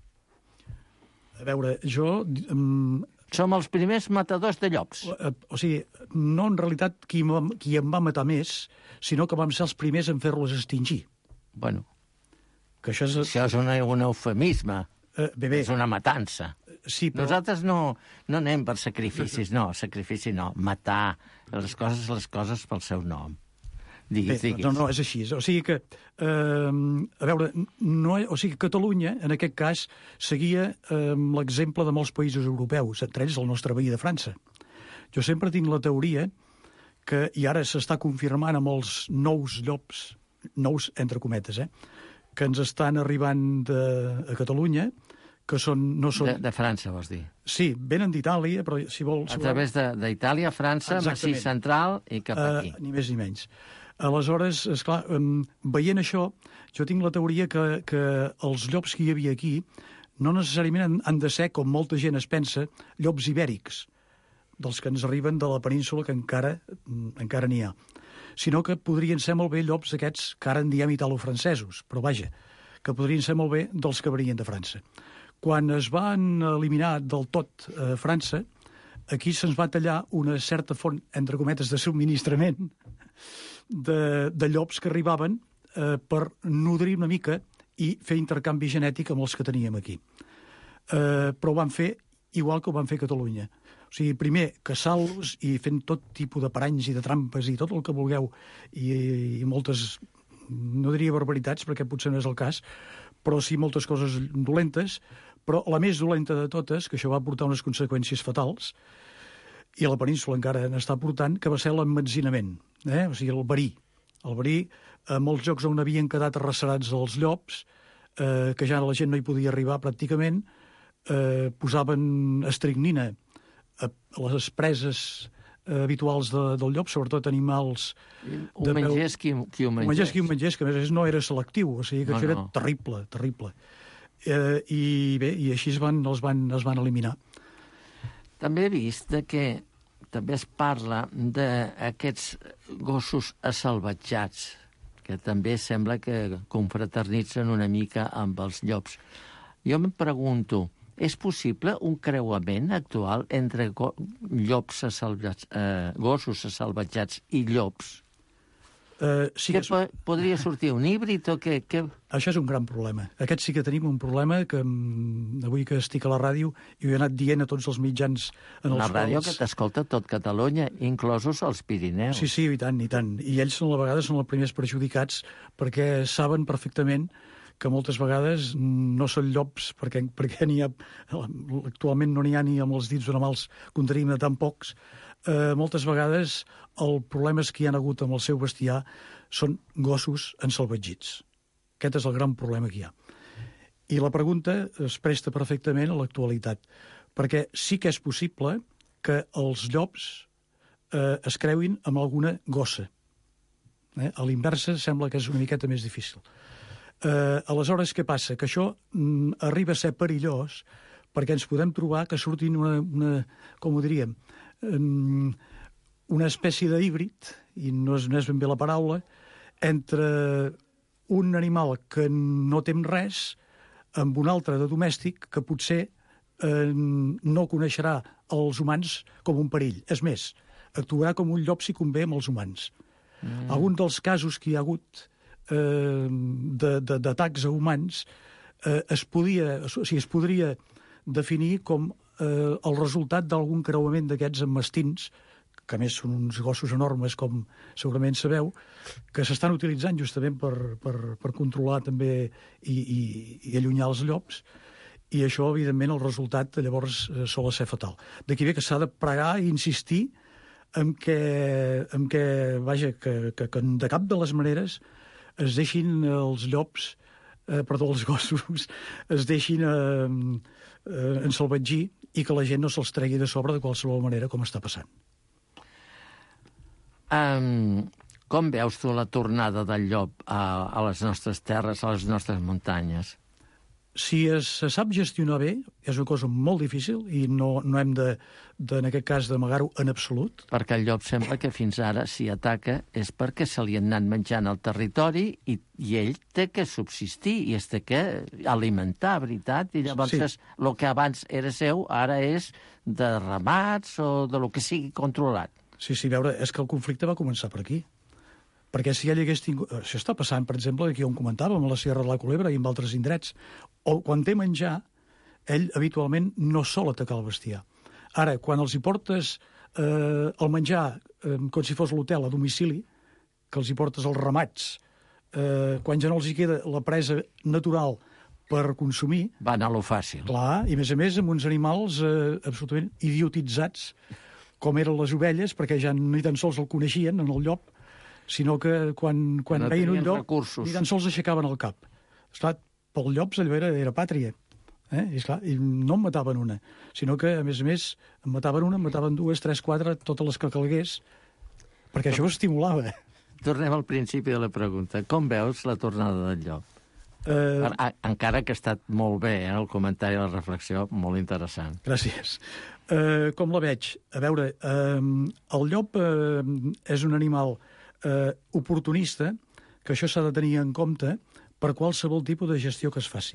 A veure, jo... Um, Som els primers matadors de llops. O, o sigui, no en realitat qui, qui em va matar més, sinó que vam ser els primers en fer-los extingir. Bueno, que això és... Això és una, un eufemisme. Uh, bé, bé. És una matança. Sí, però... Nosaltres no, no anem per sacrificis, no, sacrifici no, matar les coses, les coses pel seu nom. Digues, Bé, digues. no, no, és així. O sigui que, eh, a veure, no, o sigui, Catalunya, en aquest cas, seguia eh, l'exemple de molts països europeus, entre ells el nostre veí de França. Jo sempre tinc la teoria que, i ara s'està confirmant amb els nous llops, nous entre cometes, eh, que ens estan arribant de, a Catalunya, que són, no són... De, de França, vols dir? Sí, venen d'Itàlia, però si vols... A través d'Itàlia, França, Massís Central i cap aquí. Uh, ni més ni menys. Aleshores, esclar, um, veient això, jo tinc la teoria que, que els llops que hi havia aquí no necessàriament han, han de ser, com molta gent es pensa, llops ibèrics, dels que ens arriben de la península, que encara encara n'hi ha, sinó que podrien ser molt bé llops aquests que ara en diem italofrancesos, però vaja, que podrien ser molt bé dels que venien de França. Quan es van eliminar del tot a França, aquí se'ns va tallar una certa font, entre cometes, de subministrament de, de llops que arribaven eh, per nodrir una mica i fer intercanvi genètic amb els que teníem aquí. Eh, però ho van fer igual que ho van fer a Catalunya. O sigui, primer, caçant-los i fent tot tipus de paranys i de trampes i tot el que vulgueu, i, i moltes, no diria barbaritats, perquè potser no és el cas, però sí moltes coses dolentes, però la més dolenta de totes, que això va portar unes conseqüències fatals, i a la península encara n'està portant, que va ser l'emmetzinament, eh? O sigui, el verí. El verí, a molts llocs on havien quedat arrecerats els llops, eh, que ja la gent no hi podia arribar pràcticament, eh, posaven estricnina a, a les preses eh, habituals de, del llop, sobretot animals... Ho mengés qui, qui ho mengés. Ho mengés qui ho mengés, que a més no era selectiu, o sigui que No, això era no. terrible, terrible. Eh, I bé, i així es van, els, van, els van eliminar. També he vist de que també es parla d'aquests gossos assalvatjats, que també sembla que confraternitzen una mica amb els llops. Jo em pregunto, és possible un creuament actual entre go llops assalvatjats, eh, gossos assalvatjats i llops? Uh, sí que és... po podria sortir un híbrid o què? Que... Això és un gran problema. Aquest sí que tenim un problema que mm, avui que estic a la ràdio i ho he anat dient a tots els mitjans en els Una ràdio quals... que t'escolta tot Catalunya, inclosos els Pirineus. Sí, sí, i tant, i tant. I ells són, a vegades són els primers perjudicats perquè saben perfectament que moltes vegades no són llops, perquè, perquè n'hi ha, actualment no n'hi ha ni amb els dits d'una mals contenim de tan pocs. Eh, moltes vegades el problema és que hi ha hagut amb el seu bestiar són gossos ensalvatgits. Aquest és el gran problema que hi ha. I la pregunta es presta perfectament a l'actualitat, perquè sí que és possible que els llops eh, es creuin amb alguna gossa. Eh? A l'inversa sembla que és una miqueta més difícil. Eh, aleshores, què passa? Que això mm, arriba a ser perillós perquè ens podem trobar que surtin una, una com ho diríem, um, una espècie d'híbrid, i no és, no és ben bé la paraula, entre un animal que no tem res amb un altre de domèstic que potser eh, no coneixerà els humans com un perill. És més, actuarà com un llop si convé amb els humans. Mm. Algun dels casos que hi ha hagut eh, d'atacs a humans eh, es, podia, o sigui, es podria definir com eh, el resultat d'algun creuament d'aquests amb mastins, que a més són uns gossos enormes, com segurament sabeu, que s'estan utilitzant justament per, per, per controlar també i, i, i allunyar els llops, i això, evidentment, el resultat llavors eh, sol ser fatal. D'aquí ve que s'ha de pregar i insistir en que, en que vaja, que, que, que de cap de les maneres es deixin els llops, eh, perdó, els gossos, es deixin eh, eh, ensalvatgir i que la gent no se'ls tregui de sobre de qualsevol manera, com està passant. Um, com veus tu la tornada del llop a, a les nostres terres, a les nostres muntanyes? Si es se sap gestionar bé, és una cosa molt difícil i no, no hem de, de, en aquest cas, d'amagar-ho en absolut. Perquè el llop sembla que fins ara, si ataca, és perquè se li han anat menjant el territori i, i ell té que subsistir i es té que alimentar, veritat? I llavors sí. El que abans era seu ara és de ramats o de lo que sigui controlat. Sí, sí, veure, és que el conflicte va començar per aquí. Perquè si ell hagués tingut... Això està passant, per exemple, aquí on comentàvem, a la Sierra de la Culebra i en altres indrets. O quan té menjar, ell habitualment no sol atacar el bestiar. Ara, quan els hi portes eh, el menjar eh, com si fos l'hotel a domicili, que els hi portes els ramats, eh, quan ja no els hi queda la presa natural per consumir... Va anar a lo fàcil. Clar, i a més a més amb uns animals eh, absolutament idiotitzats, com eren les ovelles, perquè ja ni tan sols el coneixien, en el llop, sinó que quan, quan no veien un llop recursos. ni tan sols aixecaven el cap. Esclar, pel llops allò era, era pàtria. Eh? I, esclar, I no en mataven una, sinó que, a més a més, en mataven una, en mataven dues, tres, quatre, totes les que calgués, perquè això ho estimulava. Tornem al principi de la pregunta. Com veus la tornada del llop? Eh... Encara que ha estat molt bé, eh, el comentari i la reflexió, molt interessant. Gràcies. Eh, com la veig? A veure, eh, el llop eh, és un animal eh, oportunista, que això s'ha de tenir en compte per qualsevol tipus de gestió que es faci.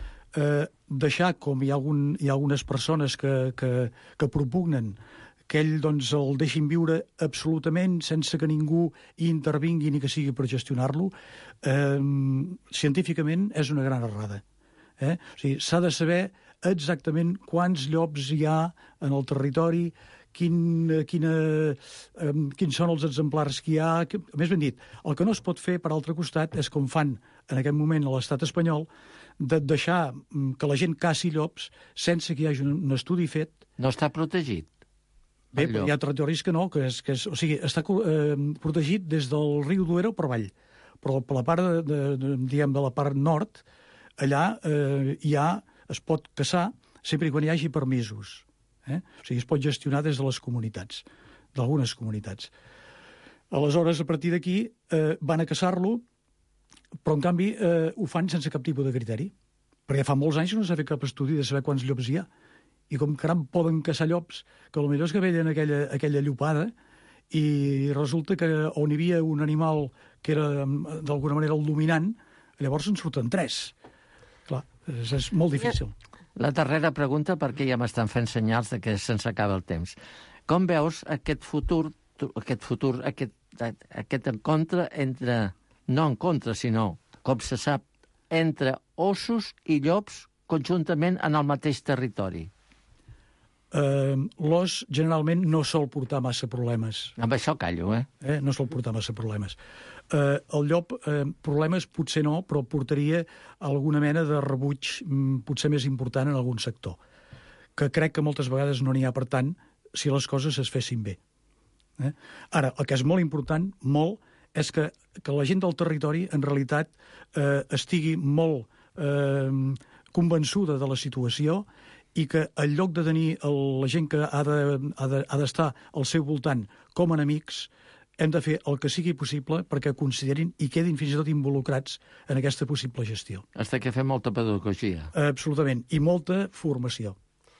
Eh, deixar, com hi ha, algun, hi ha algunes persones que, que, que propugnen que ell doncs, el deixin viure absolutament sense que ningú hi intervingui ni que sigui per gestionar-lo, eh, científicament és una gran errada. Eh? O sigui, s'ha de saber exactament quants llops hi ha en el territori, quin, quina, eh, quins són els exemplars que hi ha. Que, més ben dit, el que no es pot fer, per altre costat, és com fan en aquest moment a l'estat espanyol, de deixar que la gent caci llops sense que hi hagi un, un estudi fet. No està protegit? Bé, hi ha territoris que no, que és, que és, o sigui, està eh, protegit des del riu Duero per avall, però per la part de, de, de, diguem, de la part nord, allà eh, hi ha, es pot caçar sempre quan hi hagi permisos. Eh? O sigui, es pot gestionar des de les comunitats, d'algunes comunitats. Aleshores, a partir d'aquí, eh, van a caçar-lo, però, en canvi, eh, ho fan sense cap tipus de criteri, perquè fa molts anys no s'ha fet cap estudi de saber quants llops hi ha. I com caram poden caçar llops, que potser és que veien aquella, aquella llopada i resulta que on hi havia un animal que era d'alguna manera el dominant, llavors en surten tres. Clar, és, és molt difícil. La darrera pregunta, perquè ja m'estan fent senyals de que se'ns acaba el temps. Com veus aquest futur, aquest futur, aquest, aquest encontre entre, no encontre, sinó, com se sap, entre ossos i llops conjuntament en el mateix territori? Uh, l'os generalment no sol portar massa problemes. Amb això callo, eh? eh? No sol portar massa problemes. Uh, el llop, uh, problemes potser no, però portaria alguna mena de rebuig um, potser més important en algun sector, que crec que moltes vegades no n'hi ha, per tant, si les coses es fessin bé. Eh? Ara, el que és molt important, molt, és que, que la gent del territori, en realitat, eh, estigui molt eh, convençuda de la situació i que en lloc de tenir el, la gent que ha d'estar de, ha de, ha al seu voltant com enemics, hem de fer el que sigui possible perquè considerin i quedin fins i tot involucrats en aquesta possible gestió. Has de que fer molta pedagogia. Absolutament, i molta formació.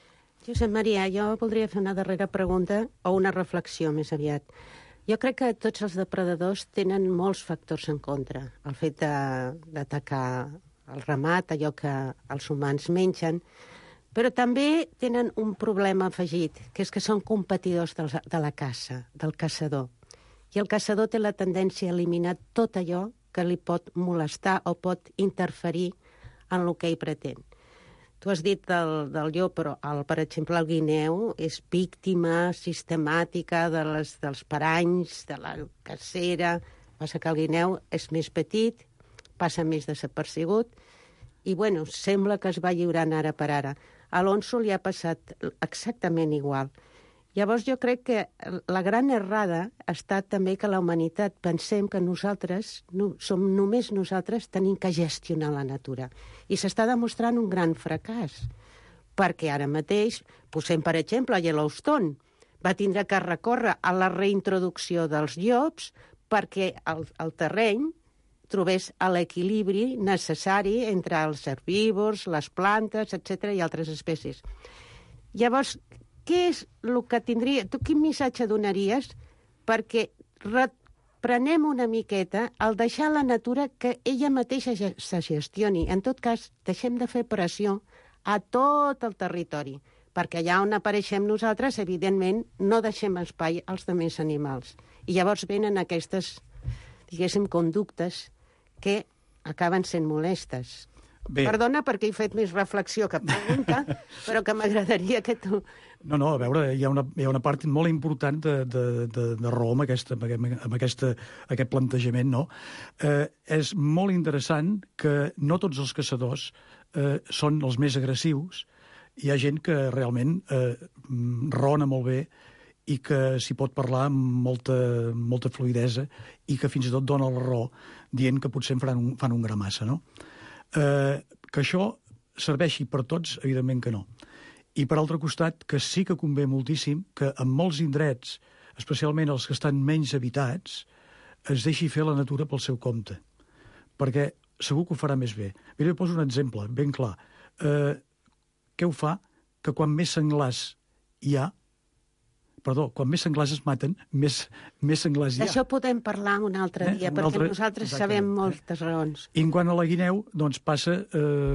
Josep Maria, jo voldria fer una darrera pregunta, o una reflexió més aviat. Jo crec que tots els depredadors tenen molts factors en contra. El fet d'atacar el ramat, allò que els humans mengen, però també tenen un problema afegit, que és que són competidors de la caça, del caçador. I el caçador té la tendència a eliminar tot allò que li pot molestar o pot interferir en el que ell pretén. Tu has dit del, del llop, però, el, per exemple, el guineu és víctima sistemàtica de les, dels paranys, de la cacera. Passa que el guineu és més petit, passa més desapercebut, i, bueno, sembla que es va lliurant ara per ara. A l'onso li ha passat exactament igual. Llavors jo crec que la gran errada ha estat també que la humanitat pensem que nosaltres, no, som només nosaltres, tenim que gestionar la natura. I s'està demostrant un gran fracàs, perquè ara mateix, posem per exemple a Yellowstone, va tindre que recórrer a la reintroducció dels llops perquè el, el terreny trobés l'equilibri necessari entre els herbívors, les plantes, etcètera i altres espècies. Llavors, què és el que tindria... Tu quin missatge donaries perquè reprenem una miqueta el deixar la natura que ella mateixa se gestioni? En tot cas, deixem de fer pressió a tot el territori, perquè allà on apareixem nosaltres, evidentment, no deixem espai als altres animals. I llavors venen aquestes, diguéssim, conductes que acaben sent molestes. Bé. Perdona perquè he fet més reflexió que pregunta, però que m'agradaria que tu... No, no, a veure, hi ha una, hi ha una part molt important de, de, de, de raó amb, aquesta, amb aquesta, aquest plantejament, no? Eh, és molt interessant que no tots els caçadors eh, són els més agressius. Hi ha gent que realment eh, raona molt bé i que s'hi pot parlar amb molta, molta fluidesa i que fins i tot dona la raó dient que potser fan un, fan un gra massa, no? Eh, que això serveixi per tots, evidentment que no. I per altre costat, que sí que convé moltíssim que en molts indrets, especialment els que estan menys habitats, es deixi fer la natura pel seu compte. Perquè segur que ho farà més bé. Mira, jo poso un exemple ben clar. Eh, què ho fa? Que quan més senglars hi ha, perdó, quan més senglars es maten, més, més senglars hi ha. D'això podem parlar un altre dia, eh? perquè altre... nosaltres Exactament. sabem moltes raons. I quant a la guineu, doncs passa eh,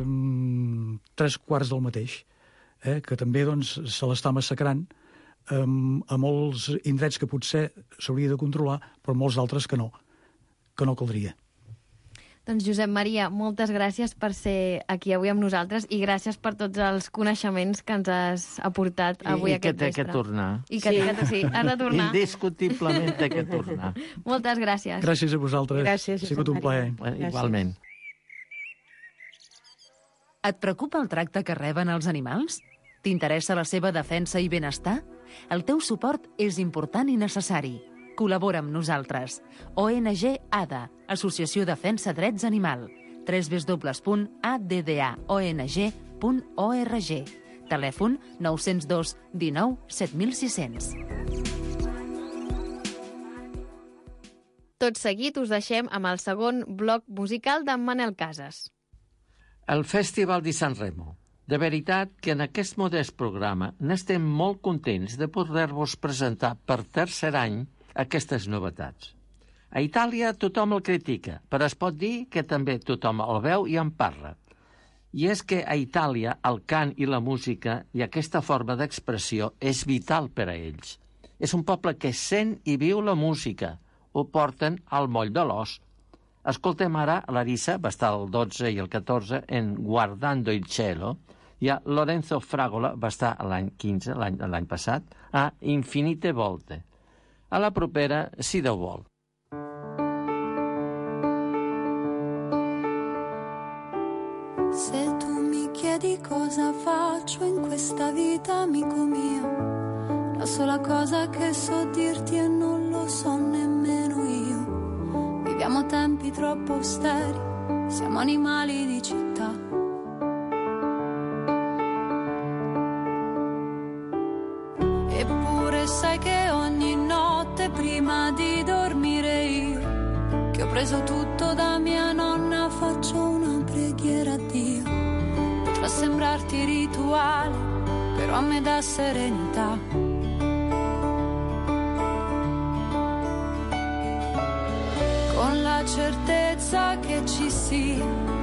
tres quarts del mateix, eh? que també doncs, se l'està massacrant eh, a molts indrets que potser s'hauria de controlar, però molts d'altres que no, que no caldria. Doncs Josep Maria, moltes gràcies per ser aquí avui amb nosaltres i gràcies per tots els coneixements que ens has aportat avui I, aquest vespre. I que té que tornar. I que sí. té que, sí, has de tornar. Indiscutiblement té que tornar. Moltes gràcies. Gràcies a vosaltres. Gràcies, ha sigut un plaer. Gràcies. Igualment. Et preocupa el tracte que reben els animals? T'interessa la seva defensa i benestar? El teu suport és important i necessari. Col·labora amb nosaltres. O N G A D A, Associació Defensa Drets Animal. w w w punt a d d a o n g punt org. Telèfon nou zero dos dinou set mil sis cents. Tot seguit us deixem amb el segon bloc musical d'en Manel Casas. El Festival di Sanremo. De veritat que en aquest modest programa n'estem molt contents de poder-vos presentar per tercer any aquestes novetats. A Itàlia tothom el critica, però es pot dir que també tothom el veu i en parla. I és que a Itàlia el cant i la música i aquesta forma d'expressió és vital per a ells. És un poble que sent i viu la música, ho porten al moll de l'os. Escoltem ara Larissa, va estar el dotze i el catorze en Guardando il cielo, i a Lorenzo Fragola va estar l'any quinze, l'any l'any passat, a Infinite volte. A la propera, si Déu vol. Se tu mi chiedi cosa faccio in questa vita, amico mio, la sola cosa che so dirti e non lo so nemmeno io. Viviamo tempi troppo austeri, siamo animali di città. Eppure sai che ogni notte prima di dormire preso tutto da mia nonna, faccio una preghiera a Dio. Potrà sembrarti rituale, però a me dà serenità. Con la certezza che ci sia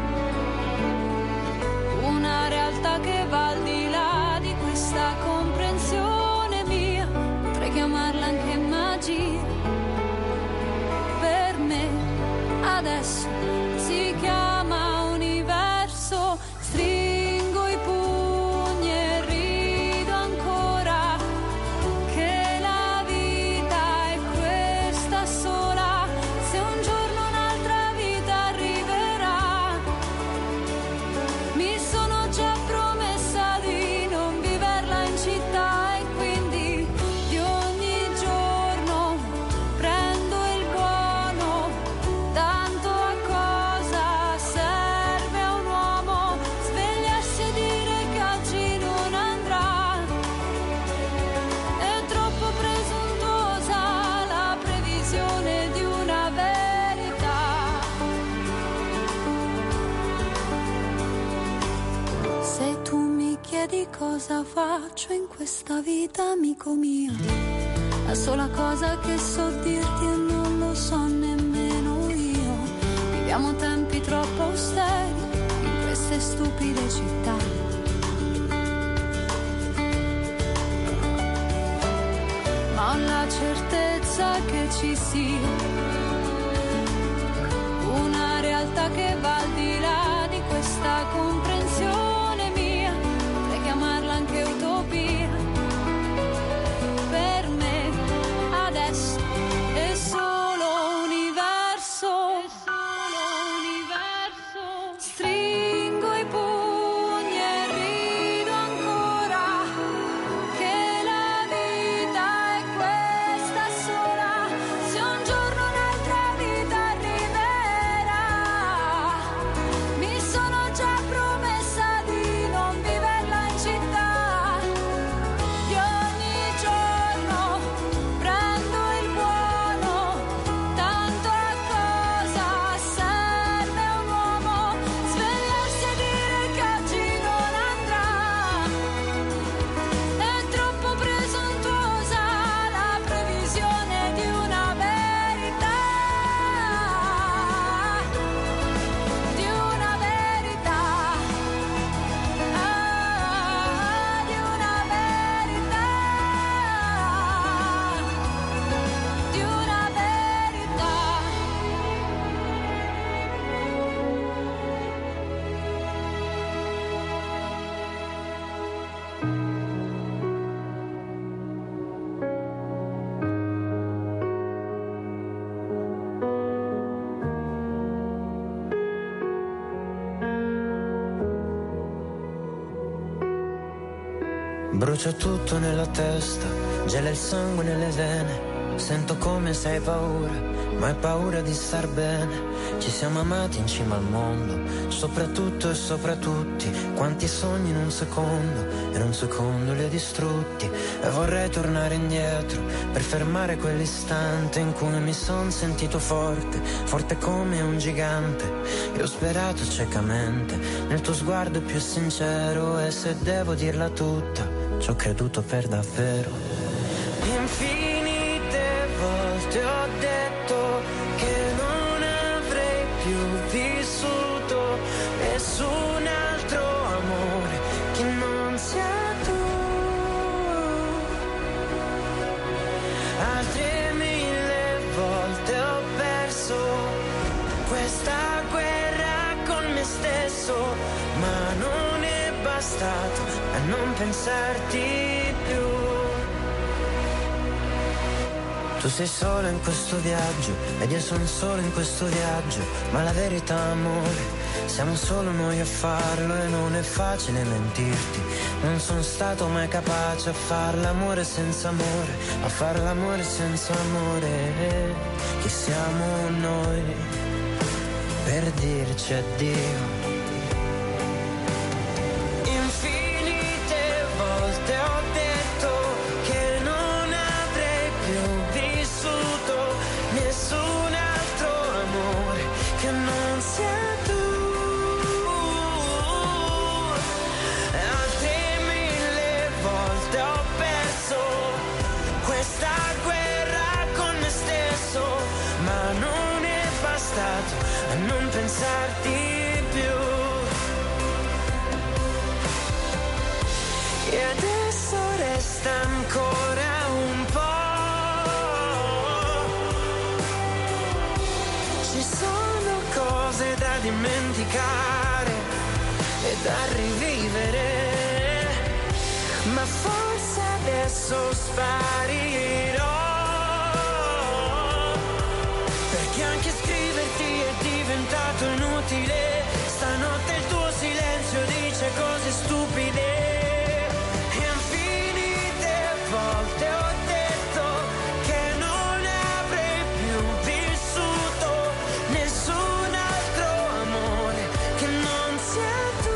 una realtà che va al di là di questa comprensione mia, potrei chiamarla anche magia. Per me adesso si chiama universo. Stringo i pugni e rido ancora, che la vita è questa sola. Se un giorno un'altra vita arriverà, mi sono già promessa di non viverla in città, e quindi di ogni giorno prendo il buono. Tanto a cosa serve a un uomo svegliarsi e dire che oggi non andrà? È troppo presuntuosa la previsione di una verità. Se tu mi chiedi cosa faccio in questa vita, amico mio, la sola cosa che so dirti e non lo so nemmeno io. Viviamo tempi troppo austeri in queste stupide città. Ma ho la certezza che ci sia una realtà che va al di là di questa comprensione mia, potrei chiamarla anche utopia. Per me adesso è solo universo, è solo universo. Stringo i pugni e rido ancora, che la vita è questa sola. Se un giorno un'altra vita arriverà, mi sono già promessa di non viverla in città. Di ogni giorno prendo il buono. Tanto a cosa serve un uomo svegliarsi e dire che oggi non andrà? È troppo presuntuosa la previsione di una verità, di una verità, ah, di una verità, di una verità. Brucia tutto nella testa, gela il sangue nelle vene. Sento come se hai paura, ma hai paura di star bene. Ci siamo amati in cima al mondo, soprattutto e sopra tutti. Quanti sogni in un secondo, e in un secondo li hai distrutti. E vorrei tornare indietro, per fermare quell'istante in cui mi son sentito forte, forte come un gigante. E ho sperato ciecamente nel tuo sguardo più sincero. E se devo dirla tutta, ci ho creduto per davvero. Infinite volte ho detto che non avrei più vissuto nessun altro amore che non sia tu. Altre mille volte ho perso questa guerra con me stesso, ma non è bastato a non pensarti più. Tu sei solo in questo viaggio ed io sono solo in questo viaggio, ma la verità, amore, siamo solo noi a farlo e non è facile mentirti. Non sono stato mai capace a far l'amore senza amore, a far l'amore senza amore. Chi siamo noi per dirci addio? Nessun altro amore bastato a non pensarti più. E adesso resta ancora un po'. Ci sono cose da dimenticare e da rivivere, ma forse adesso sparirò, perché anche scriverti è diventato inutile. Stanotte il tuo silenzio dice cose stupide. Volte ho detto che non avrei più vissuto nessun altro amore che non sia tu.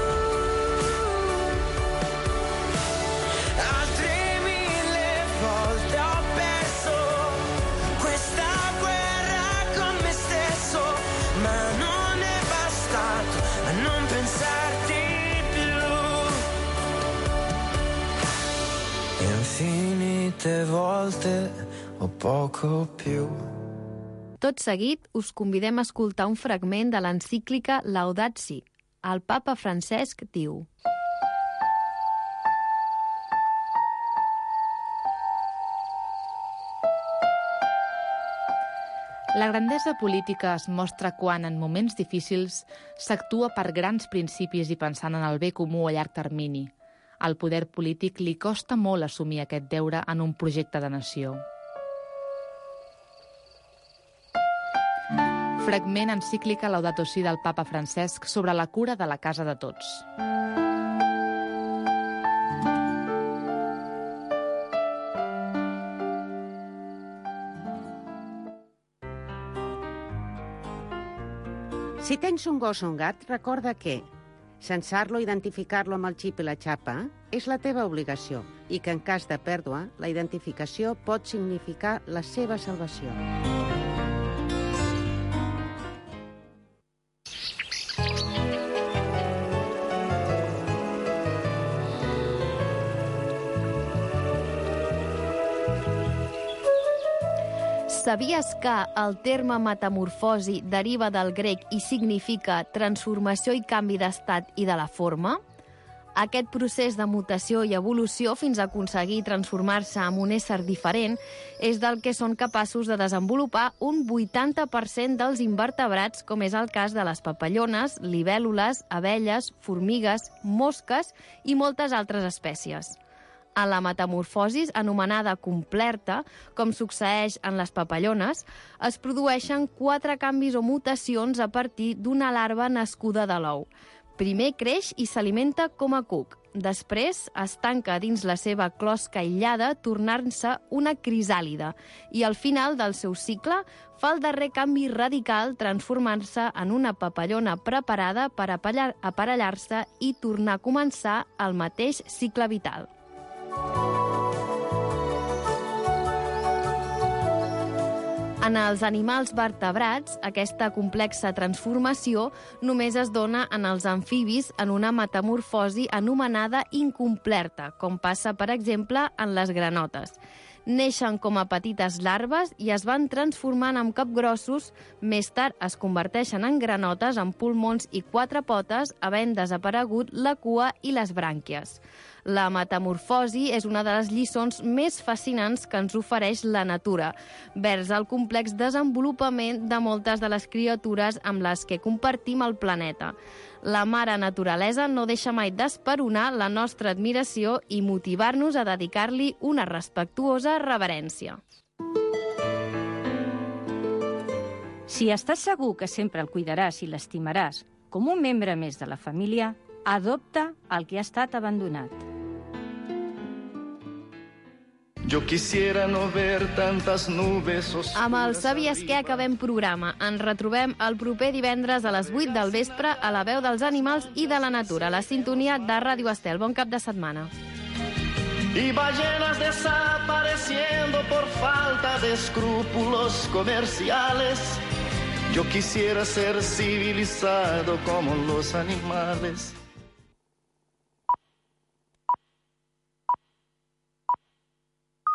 Altre mille volte ho perso questa guerra con me stesso, ma non è bastato a non pensarti infinite volte o poco più. Tot seguit, us convidem a escoltar un fragment de l'encíclica Laudat Si. El papa Francesc diu: La grandesa política es mostra quan, en moments difícils, s'actua per grans principis i pensant en el bé comú a llarg termini. Al poder polític li costa molt assumir aquest deure en un projecte de nació. Fragment encíclica Laudato Si del papa Francesc sobre la cura de la casa de tots. Si tens un gos o un gat, recorda que censar-lo, identificar-lo amb el xip i la xapa és la teva obligació i que en cas de pèrdua, la identificació pot significar la seva salvació. Sabies que el terme metamorfosi deriva del grec i significa transformació i canvi d'estat i de la forma? Aquest procés de mutació i evolució fins a aconseguir transformar-se en un ésser diferent és del que són capaços de desenvolupar un vuitanta per cent dels invertebrats, com és el cas de les papallones, libèl·lules, abelles, formigues, mosques i moltes altres espècies. En la metamorfosi, anomenada complerta, com succeeix en les papallones, es produeixen quatre canvis o mutacions a partir d'una larva nascuda de l'ou. Primer creix i s'alimenta com a cuc. Després es tanca dins la seva closca aïllada, tornant-se una crisàlide. I al final del seu cicle fa el darrer canvi radical, transformant-se en una papallona preparada per aparellar-se i tornar a començar el mateix cicle vital. En els animals vertebrats, aquesta complexa transformació només es dona en els amfibis en una metamorfosi anomenada incompleta, com passa, per exemple, en les granotes. Neixen com a petites larves i es van transformant en capgrossos, més tard es converteixen en granotes amb pulmons i quatre potes, havent desaparegut la cua i les brànquies. La metamorfosi és una de les lliçons més fascinants que ens ofereix la natura, vers el complex desenvolupament de moltes de les criatures amb les que compartim el planeta. La mare naturalesa no deixa mai d'esperonar la nostra admiració i motivar-nos a dedicar-li una respectuosa reverència. Si estàs segur que sempre el cuidaràs i l'estimaràs com un membre més de la família, adopta el que ha estat abandonat. Yo quisiera no ver tantas nubes oscuras. Amb el Sabies què acabem programa. Ens retrobem el proper divendres a les vuit del vespre a la veu dels animals i de la natura, la sintonia de Ràdio Estel. Bon cap de setmana. Y ballenas desapareciendo por falta de escrúpulos comerciales. Yo quisiera ser civilizado como los animales.